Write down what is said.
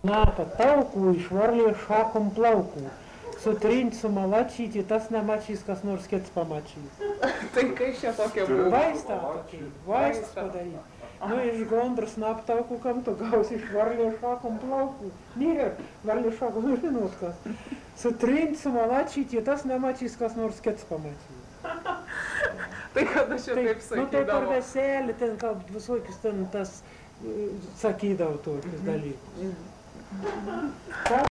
Nāka tauku išvarlie šākum plauku. Sutrint sumalačīt, ja tas nemačīs, kas nors kits pamačīs. Tai kai šie tokie buvo? Vaistā tokie, vaistas padarīt. Nu, iš gondras naptauku, kam tu gausi išvarlie šākum plauku. Nē, varlie šākum ir vienot kas. Sutrint sumalačīt, ja tas nemačīs, kas nors kits pamačīs. Tai kada šie taip sakydavo? Nu, tai par veselį, ten ką visokius ten tas sakydavo tokius dalykus.